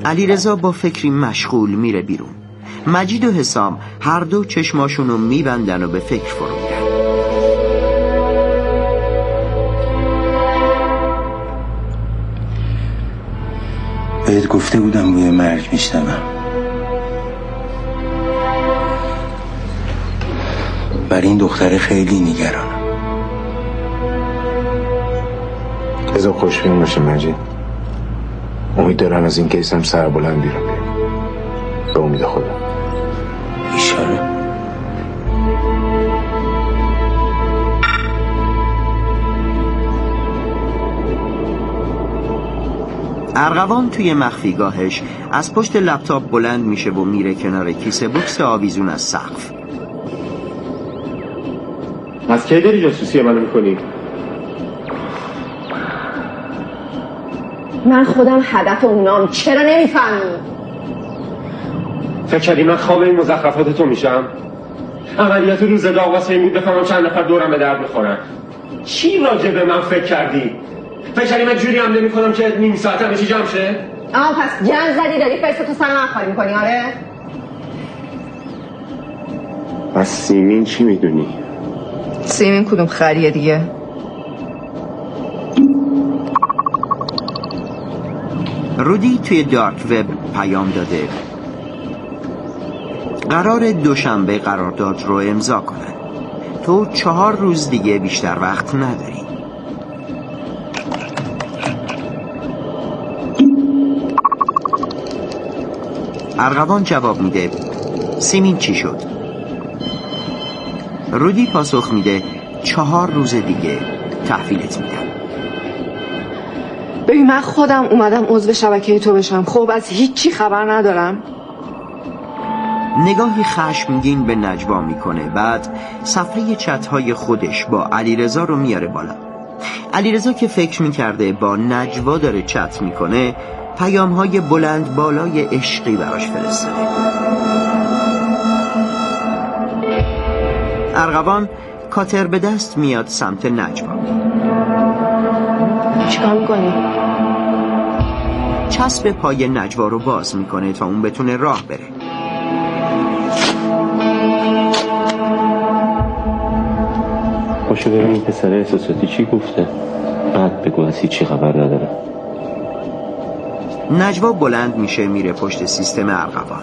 علیرضا با فکری مشغول میره بیرون. مجید و حسام هر دو چشماشونو میبندن و به فکر فرو میرن. بهت گفته بودم بوی مرگ میشنوم. برای این دختره خیلی نگرانم. بذار خوشبین باشه مجید. امید دارم از این کیس هم سربلند بیرون بیاد. به امید خدا. ایشالا. ارغوان توی مخفیگاهش از پشت لپتاپ بلند میشه و میره کنار کیسه بوکس آویزون از سقف. از کی داری جاسوسی منو میکنی؟ من خودم هدف اونام، چرا نمیفهمی؟ فکر کردی من خواب این مزخرفات تو میشم؟ عملیات روز داغ واسه این بود بفهمم چند نفر دورم به درد میخورن. چی راجع به من فکر کردی؟ فکر کردی من جوری حمله میکنم که نیم ساعت هم بشی جمع شه؟ پس جنگ زدی داری فرصتو سر من خالی میکنی آره؟ از سیمین چی میدونی؟ سیمین کدوم خریه دیگه؟ رودی توی دارک وب پیام داده قرار دوشنبه قرارداد رو امضا کنن. تو 4 روز دیگه بیشتر وقت نداری. ارغوان جواب میده سیمین چی شد؟ رودی پاسخ میده 4 روز دیگه تحویلت میدم. ببین من خودم اومدم عضو شبکه تو بشم، خب از هیچی خبر ندارم. نگاهی خشمگین به نجوا میکنه. بعد صفحه چت‌های خودش با علیرضا رو میاره بالا. علیرضا که فکر میکرده با نجوا داره چت میکنه پیام‌های بلند بالای عشقی براش فرستاده. ارغوان کاتر به دست میاد سمت نجوا. چیکار میکنی؟ چسب پای نجوا رو باز میکنه تا اون بتونه راه بره. باشو ببین این پسر احساساتی چی گفته. بعد بگو از هیچی خبر ندارم. نجوا بلند میشه میره پشت سیستم ارغوان.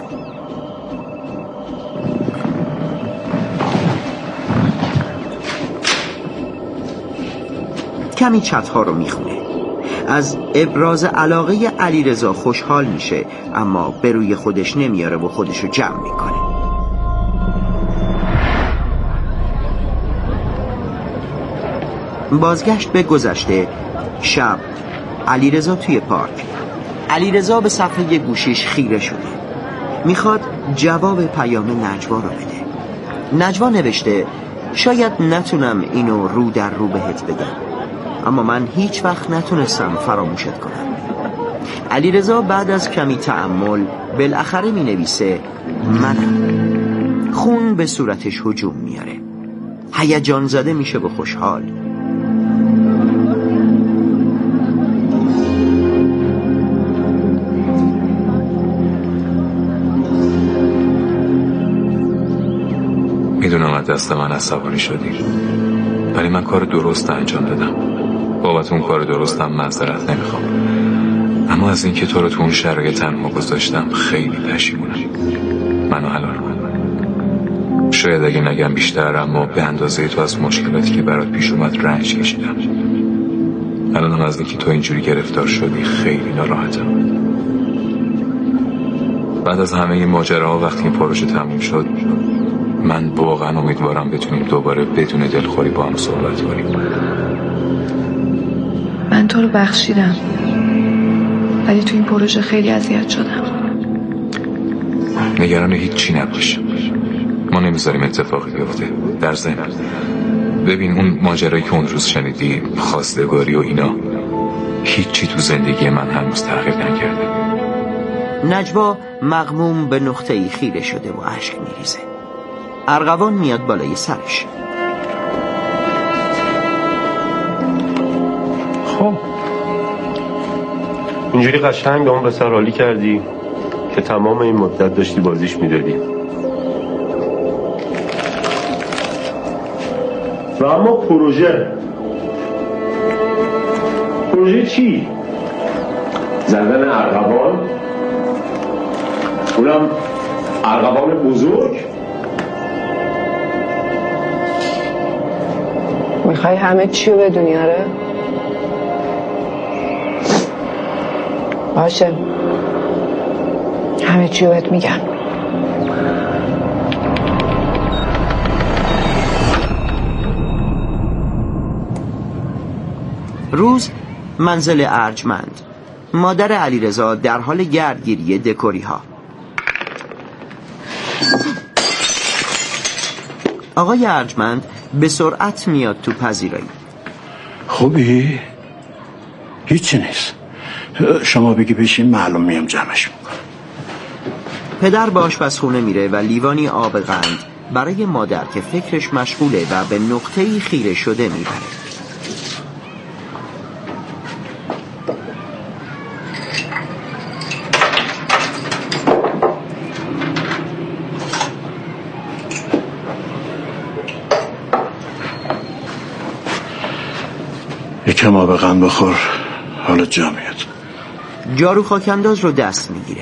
کمی چت‌ها رو میخونه. از ابراز علاقه علیرضا خوشحال میشه اما به روی خودش نمیاره و خودشو جمع میکنه. بازگشت به گذشته. شب علیرضا توی پارک. علیرضا به صفحه گوشیش خیره شده. میخواد جواب پیام نجوا رو بده. نجوا نوشته شاید نتونم اینو رو در رو بهت بگم اما من هیچ وقت نتونستم فراموشت کنم. علیرضا بعد از کمی تأمل بالاخره می نویسه منم. خون به صورتش هجوم میاره. هیجان زده میشه به خوشحال. میدونم از دست من عصبانی شدی ولی من کار درست انجام دادم. بابت اون کار درستم معذرت نمیخوام اما از اینکه تو رو تو اون شرایط تنها گذاشتم خیلی پشیمونم. منو حلال کن. شاید اگه نگم بیشتر اما به اندازه تو از مشکلاتی که برات پیش اومد رنج کشیدم. الانم از اینکه تو اینجوری گرفتار شدی خیلی ناراحتم. بعد از همه این ماجراها وقتی این پروژه تموم شد من واقعا امیدوارم بتونیم دوباره بدون دلخوری با هم صحبت کنیم. من تو رو بخشیدم ولی تو این پروژه خیلی اذیت شدم. نگران هیچی نباش. ما نمیذاریم اتفاقی بیفته. در ضمن ببین اون ماجرایی که اون روز شنیدی خواستگاری و اینا هیچی تو زندگی من هنوز تغییر نکرده. نجوا مغموم به نقطه‌ای خیره شده و اشک میریزه. ارغوان میاد بالای سرش. خب اینجوری قشنگ به اون پسر رالی کردی که تمام این مدت داشتی بازیش میدادی. و اما پروژه چی؟ زدن ارغوان؟ اونم ارغوان بزرگ؟ میخوای همه چی رو بدونی؟ آره باشه، همه چی رو بهت میگم. روز منزل ارجمند. مادر علیرضا در حال گردگیری دکوری ها. آقای ارجمند به سرعت میاد تو پذیرایی. خوبی؟ هیچی نیست، شما بگی بشین، معلوم میام جمعش میکنم. پدر به آشپزخونه میره و لیوانی آب قند برای مادر که فکرش مشغوله و به نقطه‌ای خیره شده میبره. یکم آب قند بخور، حالت جا میاد. جارو خاکنداز رو دست میگیره.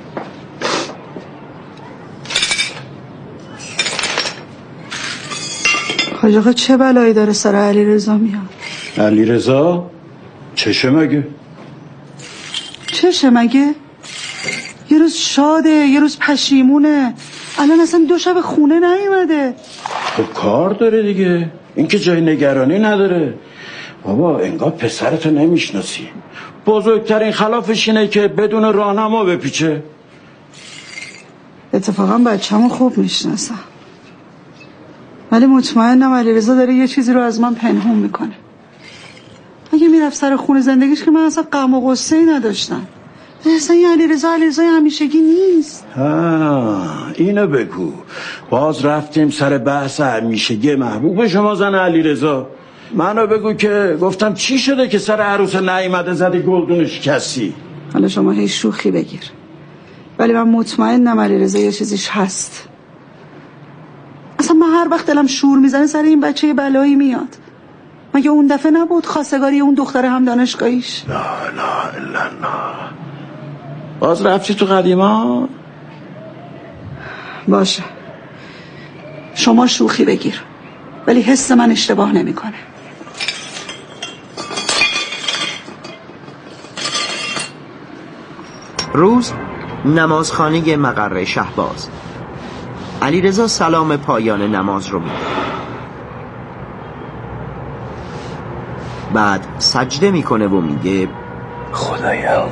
حاج آقا چه بلایی داره سر علیرضا میاد؟ علیرضا چشه مگه؟ چشه مگه؟ یه روز شاده، یه روز پشیمونه، الان اصلا 2 شب خونه نیومده. خب کار داره دیگه، این که جای نگرانی نداره. بابا انگار پسرتو نمیشناسی. بزرگترین خلافش اینه که بدون راهنما بپیچه. اتفاقا بچه‌مو خوب میشناسم، ولی مطمئنم علیرضا داره یه چیزی رو از من پنهون میکنه. اگه میرفت سر خونه زندگیش که من اصلا غم و غصه‌ای نداشتم. اصلا این علیرضا همیشگی نیست. اینو بگو. باز رفتیم سر بحث همیشگی محبوب شما زن علیرضا. منو بگو که گفتم چی شده که سر عروس نیامده زدی گلدونش کسی. حالا شما هی شوخی بگیر، ولی من مطمئنم علیرضا یه چیزیش هست. اصلا من هر وقت دلم شور میزنه سر این بچه بلایی میاد. مگه اون دفعه نبود خواستگاری اون دختر هم دانشگاهیش؟ لا اله الا الله. باز رفتی تو قدیما؟ باشه، شما شوخی بگیر، ولی حس من اشتباه نمیکنه. روز نمازخانه مقر شهباز. علیرضا سلام پایان نماز رو میده. بعد سجده میکنه و میگه خدایا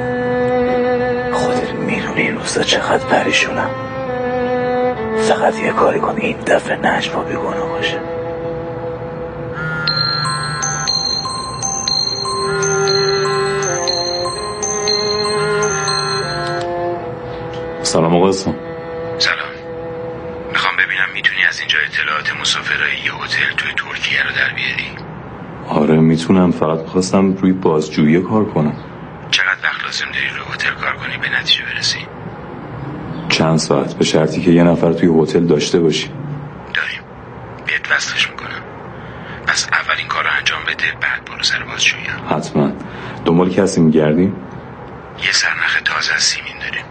خودت میدونی این روزا چقدر پریشونم. فقط یه کاری کن این دفعه نجوا بیگناه باشه. سلام آقا اسم. سلام، میخوام ببینم میتونی از اینجا اطلاعات مسافرای یه هتل توی ترکیه رو در بیاری؟ آره میتونم، فقط میخواستم روی بازجویی کار کنم. چقدر وقت لازم داری روی هتل کار کنی به نتیجه برسی؟ چند ساعت، به شرطی که یه نفر توی هتل داشته باشی. داریم، بهت وصلش میکنم. پس اول این کار رو انجام بده، بعد برو سر بازجویی. حتما. دنبال کسی میگردی؟ یه سرنخ تازه از سیمین داریم.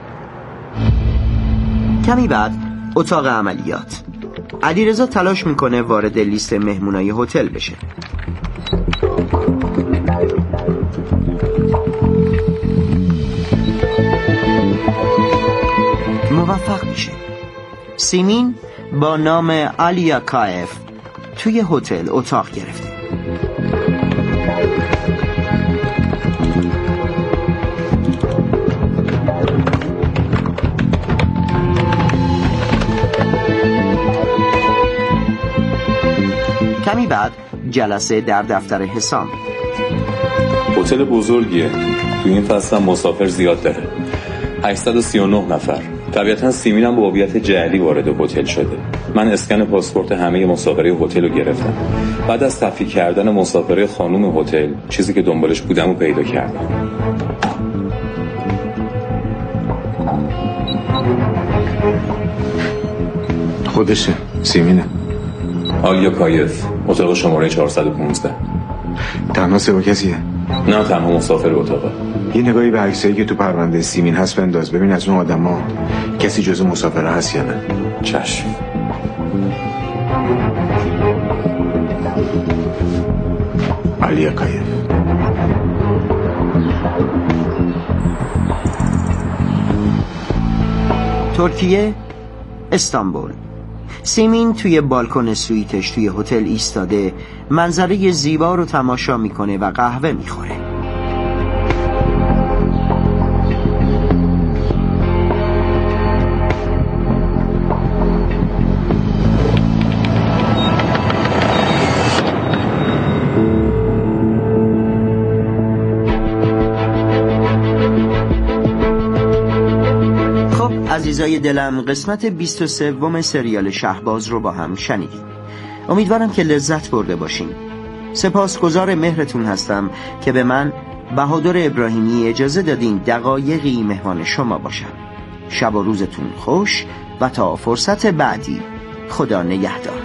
کمی بعد اتاق عملیات. علیرضا تلاش میکنه وارد لیست مهمونای هتل بشه. موفق میشه. سیمین با نام آلیا کایف توی هتل اتاق گرفته. کمی بعد جلسه در دفتر حسام. هتل بزرگیه، توی این فصل هم مسافر زیاد داره. 839 نفر. طبیعتا سیمین هم با هویت جعلی وارد هتل شده. من اسکن پاسپورت همه مسافرای هتل رو گرفتم. بعد از تفکیک کردن مسافرای خانم هتل، چیزی که دنبالش بودم رو پیدا کردم. خودشه، سیمینه. آلیا کایف، اتاق شماره 415. تنها سه با کسیه؟ نه، تنها مسافر اتاقه. یه نگاهی به عکسایی که تو پرونده سیمین هست بنداز، ببین از اون آدما کسی جزو مسافره هست یا نه. چشم. آلیا کایف. ترکیه، استانبول. سیمین توی بالکن سویتش توی هتل ایستاده، منظره زیبا رو تماشا میکنه و قهوه میخوره. عزیزای دلم، قسمت 23 سریال شهباز رو با هم شنیدیم. امیدوارم که لذت برده باشین. سپاسگزار مهرتون هستم که به من بهادر ابراهیمی اجازه دادین دقایقی مهمان شما باشم. شب و روزتون خوش و تا فرصت بعدی، خدا نگهدار.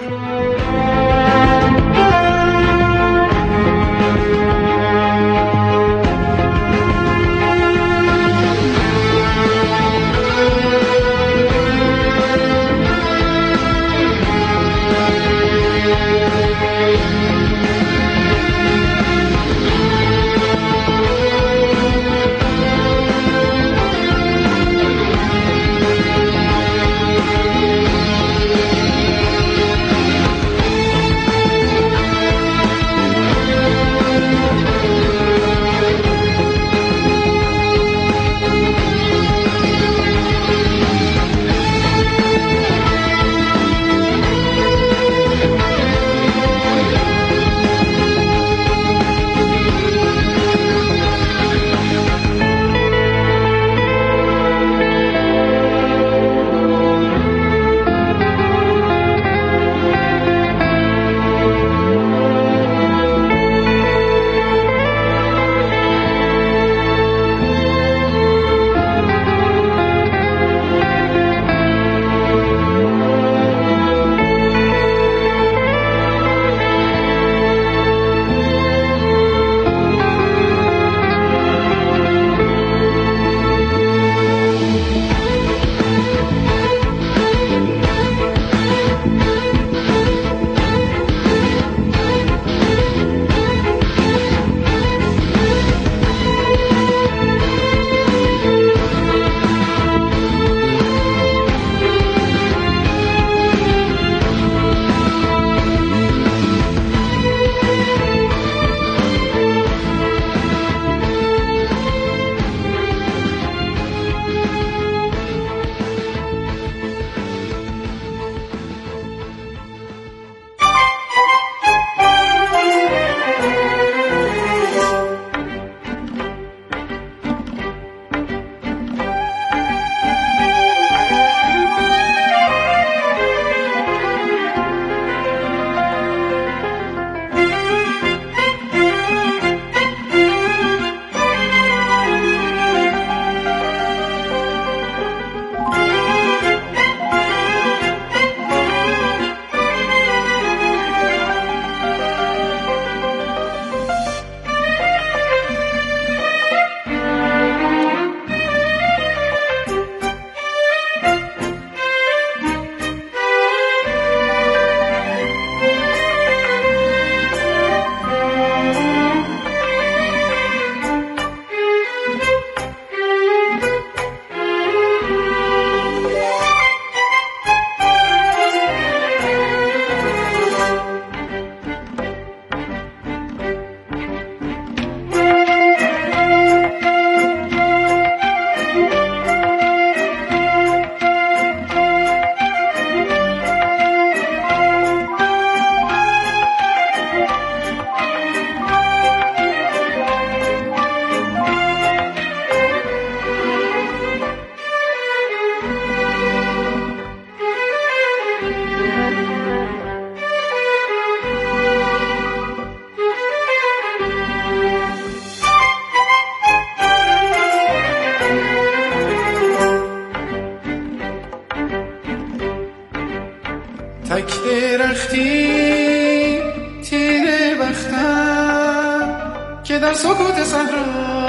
سکوت صحرا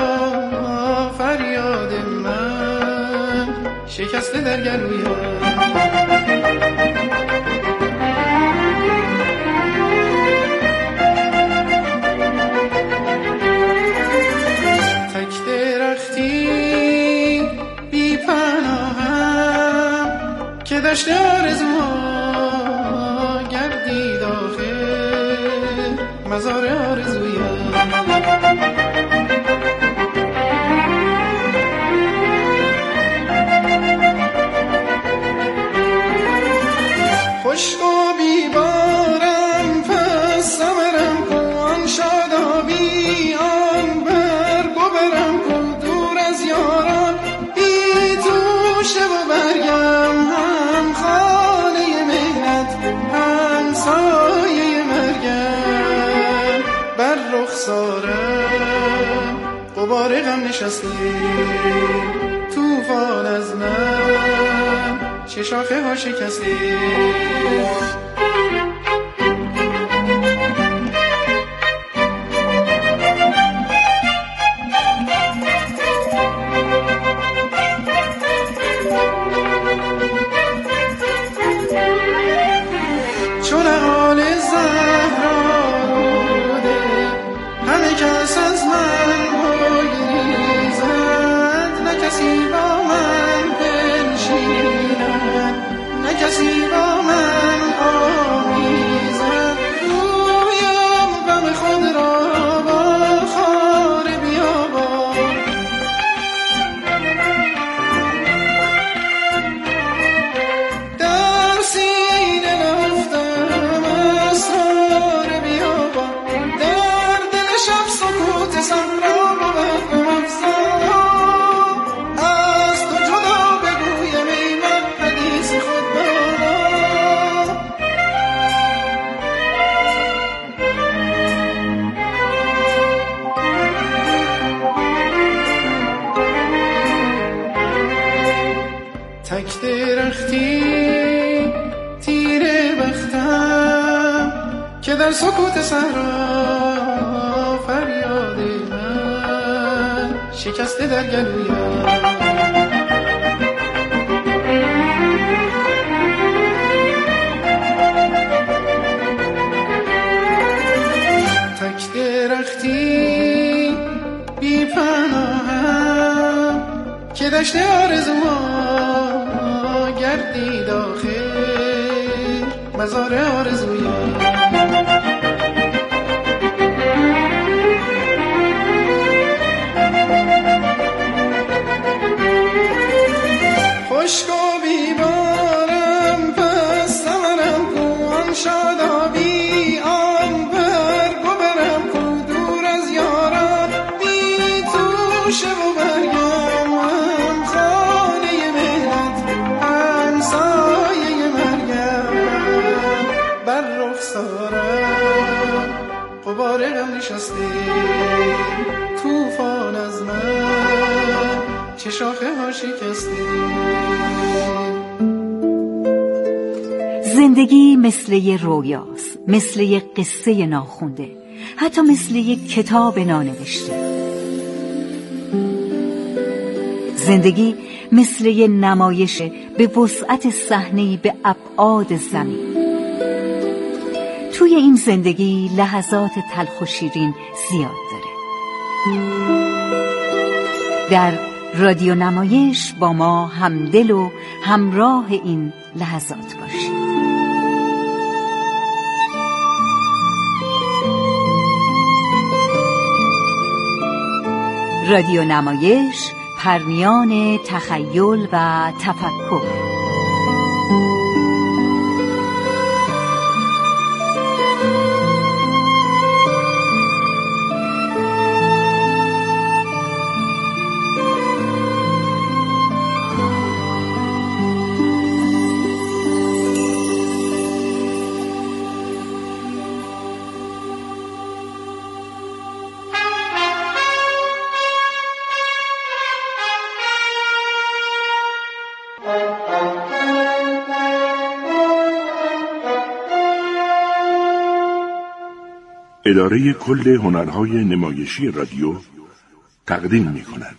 فریاد من شکسته در گلویم. دشت آرزوها گردید آخر مزار آرزویم. خشک و بیبارم پس ثمرم کو آن شادابی آن برگ و برم کو دور از یاران بی توشه و برگم هم خانه مهنت هم سایه مرگم. بر رخسارم غبار غم نشسته طوفان از من چه شاخه ها شکسته. چون حال زهرا روده همه کس از من بگریزد، نه کسی با من بنشیند نه کسی با من آمیزد. گویم غم خود را با خار بیابان در سینه رفتم اسرار بیابان. در دل شب سکوت صحرا بود غم افزا. از تو جدا بگویم ای من حدیث خود بالا. تک درختی تیره بختم که در سکوت صحرا فریاد من شکسته در گلویم. تک درختی بی پناهم که دشت آرزوها گردید آخر مزار آرزویم. خشک و بیبارم پس ثمرم کو آن شادابی آن برگ و برم کو دور از یاران بی توشه و برگم هم خانه مهنت هم سایه مرگم. بر رخسارم غبار غم نشسته طوفان از من چه شاخه ها شکسته. زندگی مثل یه رویاست، مثل یه قصه ناخونده، حتی مثل یه کتاب نانوشته. زندگی مثل یه نمایش به وسعت صحنه‌ای به ابعاد زمین. توی این زندگی لحظات تلخ و شیرین زیاد داره. در رادیو نمایش با ما همدل و همراه این لحظات باشید. رادیو نمایش، پرمیان تخیل و تفکر. اداره کل هنرهای نمایشی رادیو تقدیم می‌کند.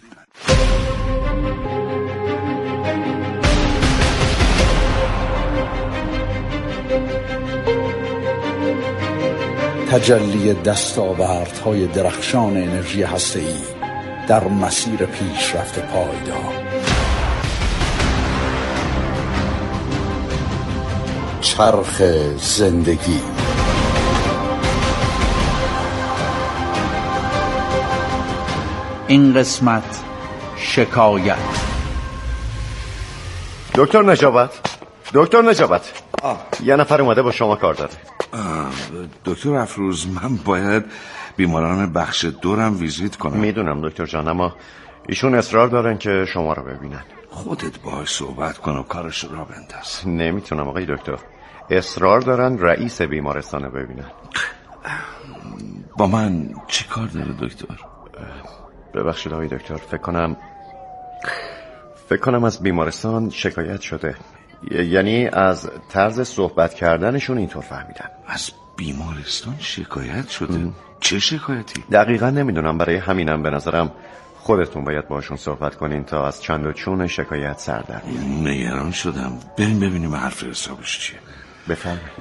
تجلی دستاوردهای درخشان انرژی هسته‌ای در مسیر پیشرفت پایدار. چرخ زندگی. این قسمت شکایت. دکتر نجابت یه نفر اومده با شما کار داره. دکتر افروز، من باید بیماران بخش دورم ویزیت کنم. میدونم دکتر جان، اما ایشون اصرار دارن که شما رو ببینن. خودت باهاش صحبت کن و کارش را بنداز. نمیتونم آقای دکتر، اصرار دارن رئیس بیمارستان رو ببینن. با من چی کار داره دکتر؟ ببخشید آقای دکتر، فکر کنم از بیمارستان شکایت شده. یعنی از طرز صحبت کردنشون اینطور فهمیدم. از بیمارستان شکایت شده؟ چه شکایتی؟ دقیقا نمیدونم، برای همینم به نظرم خودتون باید باشون صحبت کنین تا از چند و چون شکایت سر در بیارین. نگران شدم. بریم ببینیم حرف حسابش چیه. بفرمایید.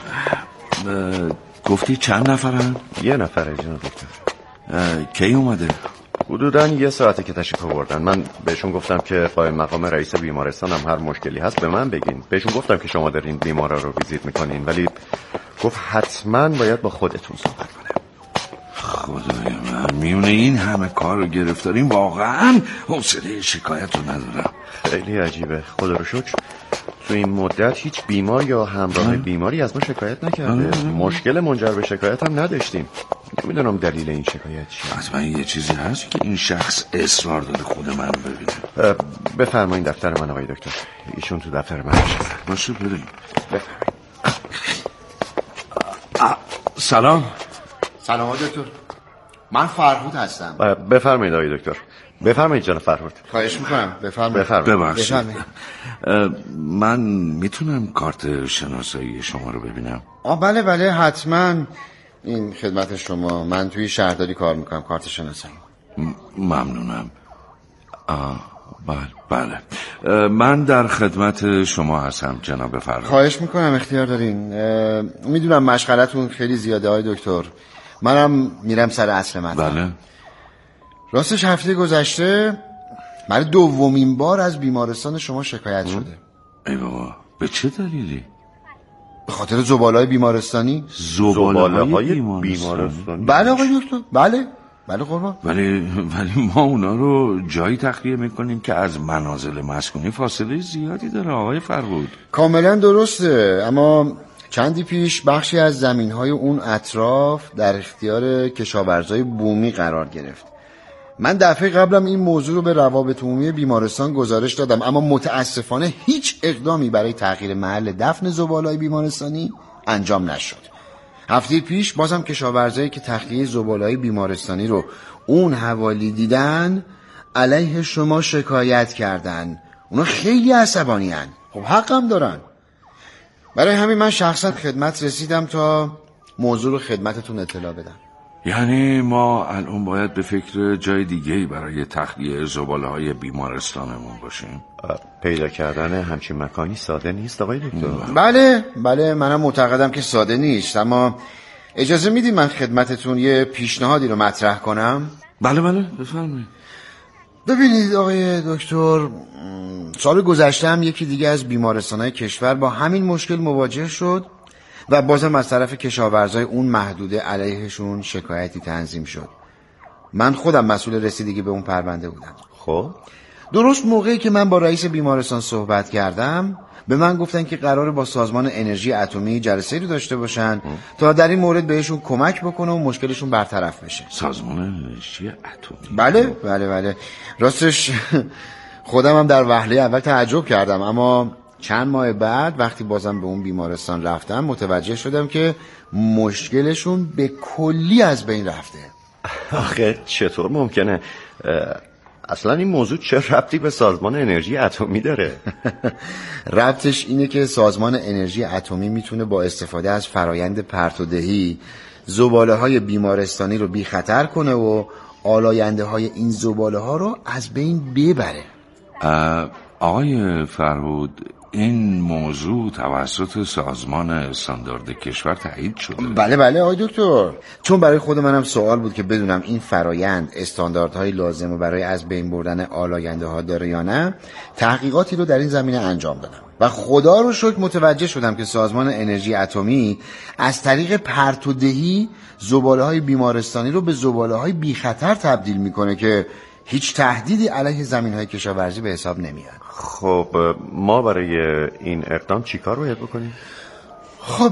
گفتی چند نفرن؟ یه نفره جناب دکتر. کی اومده؟ حدوداً 1 ساعته که تشریف آوردن. من بهشون گفتم که قائم مقام رئیس بیمارستان هم هر مشکلی هست به من بگین. بهشون گفتم که شما دارین بیمارا رو ویزیت میکنین، ولی گفت حتما باید با خودتون صحبت کنه. خدای من، میونه این همه کار رو گرفتاریم، واقعا حوصله شکایت رو ندارم. خیلی عجیبه. خدا رو شکر تو این مدت هیچ بیمار یا همراه بیماری از ما شکایت نکرده. مشکل منجر به شکایت هم نداشتیم. نمیدونم دلیل این شکایت چیه. حتما یه چیزی هست که این شخص اصرار داره خود من رو ببینه. بفرمایید دفتر من آقای دکتر. ایشون تو دفتر من باشه بریم. بفرمایید. سلام دکتر، من فرهود هستم. بفرمایید آقای دکتر. بفرمایید جناب فرهود. خواهش میکنم. بفرمایید. ببخشید. من میتونم کارت شناسایی شما رو ببینم؟ بله حتما. این خدمت شما. من توی شهرداری کار میکنم. کارت شناسایی. ممنونم. بله. من در خدمت شما هستم جناب فرهود. خواهش میکنم، اختیار دارین. میدونم مشغلتون خیلی زیاده های دکتر. منم میرم سر اصل مطلب. بله. راستش هفته گذشته برای 2مین بار از بیمارستان شما شکایت شده. ای بابا، به چه دلیلی؟ به خاطر زباله‌های بیمارستانی. زباله‌های بیمارستانی؟ بله آقای دکتر، بله قربان. ولی ما اونا رو جایی تخلیه میکنیم که از منازل مسکونی فاصله زیادی داره آقای فرهود. کاملا درسته، اما چندی پیش بخشی از زمین‌های اون اطراف در اختیار کشاورزای بومی قرار گرفت. من دفعه قبلم این موضوع رو به روابط عمومی بیمارستان گزارش دادم، اما متاسفانه هیچ اقدامی برای تغییر محل دفن زباله‌های بیمارستانی انجام نشد. هفته پیش بازم کشاورزایی که تخلیه زباله‌های بیمارستانی رو اون حوالی دیدن علیه شما شکایت کردن. اونا خیلی عصبانی هن. خب حقم دارن. برای همین من شخصا خدمت رسیدم تا موضوع رو خدمتتون اطلاع بدم. یعنی ما الان باید به فکر جای دیگه‌ای برای تخلیه زباله‌های بیمارستانمون باشیم؟ پیدا کردن همچین مکانی ساده نیست آقای دکتر. بله منم معتقدم که ساده نیست، اما اجازه میدید من خدمتتون یه پیشنهادی رو مطرح کنم؟ بله بفرمایید. ببینید آقای دکتر، سال گذشته هم یکی دیگه از بیمارستان‌های کشور با همین مشکل مواجه شد و بازم از طرف کشاورزای اون محدوده علیهشون شکایتی تنظیم شد. من خودم مسئول رسیدگی به اون پرونده بودم. خب درست موقعی که من با رئیس بیمارستان صحبت کردم به من گفتن که قراره با سازمان انرژی اتمی جلسه‌ای رو داشته باشن تا در این مورد بهشون کمک بکنه و مشکلشون برطرف بشه. سازمان انرژی اتمی؟ بله. راستش خودم هم در وهله اول تعجب کردم، اما چند ماه بعد وقتی بازم به اون بیمارستان رفتم متوجه شدم که مشکلشون به کلی از بین رفته. آخه چطور ممکنه؟ اصلا این موضوع چه ربطی به سازمان انرژی اتمی داره؟ ربطش اینه که سازمان انرژی اتمی میتونه با استفاده از فرایند پرتودهی زباله‌های بیمارستانی رو بی خطر کنه و آلاینده های این زباله ها رو از بین ببره. آقای فرهود، این موضوع توسط سازمان استاندارد کشور تایید شده؟ بله آقای دکتر، چون برای خود منم سوال بود که بدونم این فرایند استانداردهای لازم برای از بین بردن آلاینده ها داره یا نه، تحقیقاتی رو در این زمینه انجام دادم و خدا رو شکر متوجه شدم که سازمان انرژی اتمی از طریق پرتودهی زباله های بیمارستانی رو به زباله های بی خطر تبدیل میکنه که هیچ تهدیدی علیه زمین های کشاورزی به حساب نمیاد. خب ما برای این اقدام چی کار باید بکنیم؟ خب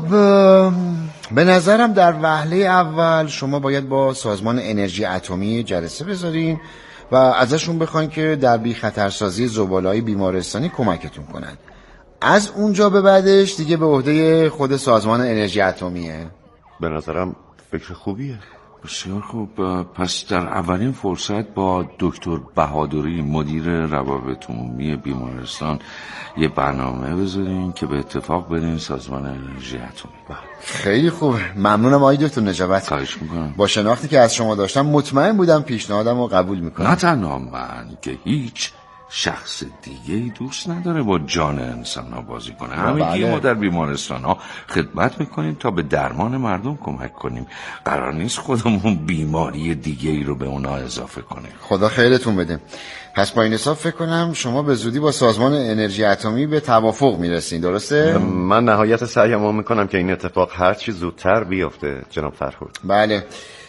به نظرم در وهله اول شما باید با سازمان انرژی اتمی جلسه بذارین و ازشون بخواین که در بی خطرسازی زباله‌های بیمارستانی کمکتون کنن. از اونجا به بعدش دیگه به عهده خود سازمان انرژی اتمیه. به نظرم فکر خوبیه. بسیار خوب. پس در اولین فرصت با دکتر بهادری مدیر روابط عمومی بیمارستان یه برنامه بذارین که به اتفاق برین سازمان انرژی اتمی. خیلی خوب، ممنونم آقای دکتر نجابت. خواهش میکنم. با شناختی که از شما داشتم مطمئن بودم پیشنهادم رو قبول میکنم. نه تنها من که هیچ شخص دیگه دوست نداره با جان انسان ها بازی کنه. همگی ما در بیمارستان ها خدمت میکنیم تا به درمان مردم کمک کنیم. قرار نیست خودمون بیماری دیگه ای رو به اونا اضافه کنیم. خدا خیرتون بده. پس با این حساب فکر کنم شما به زودی با سازمان انرژی اتمی به توافق میرسین، درسته؟ من نهایت سعیمو میکنم که این اتفاق هر چی زودتر بیفته جناب فرهود. بله،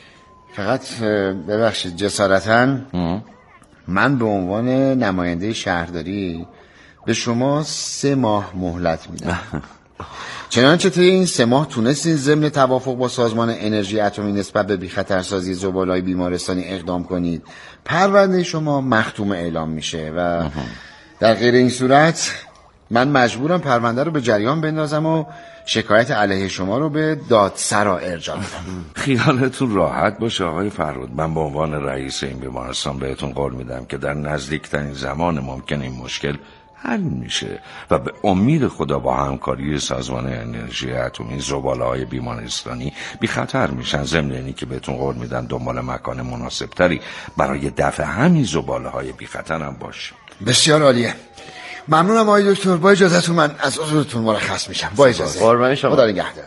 فقط ببخشید جسارتاً من به عنوان نماینده شهرداری به شما 3 ماه مهلت میدم. چنانچه طی این 3 ماه تونستین ضمن توافق با سازمان انرژی اتمی نسبت به بی‌خطرسازی زباله‌های بیمارستانی اقدام کنید، پرونده شما مختوم اعلام میشه و در غیر این صورت من مجبورم پرونده رو به جریان بندازم و شکایت علیه شما رو به دادسرا ارجاع بدم. خیالتون راحت باشه آقای فرهود، من به عنوان رئیس این بیمارستان بهتون قول میدم که در نزدیکترین زمان ممکن این مشکل حل میشه و به امید خدا با همکاری سازمان انرژی اتمی زباله‌های بیمارستانی بی خطر میشن. ضمن اینی که بهتون قول میدم دنبال مکان مناسبتری برای دفع همین زباله‌های بی خطر هم باشه. بسیار عالیه. ممنونم آقای دکتر. با اجازهتون من از عذرتون مرخص میشم. با اجازه. قربان شما. خدا نگهدار.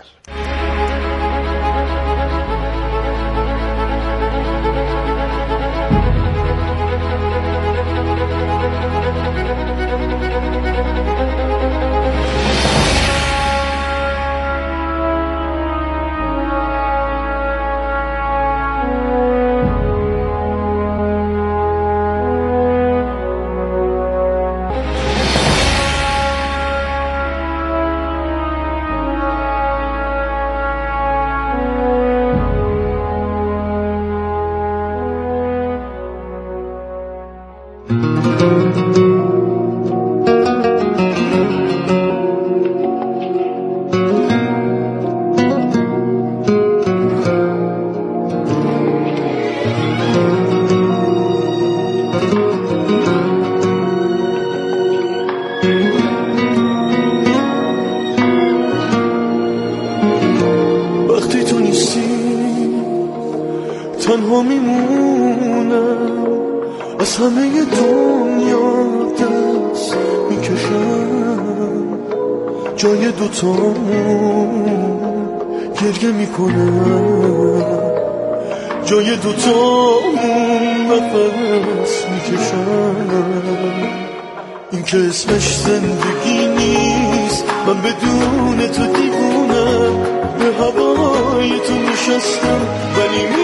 تنها میمونم از همه دنیا دست میکشم جای دوتامون گریه میکنم جای دوتامون نفس میکشم این که اسمش زندگی نیست من بدون تو دیوونم به هوای تو نشستم ولی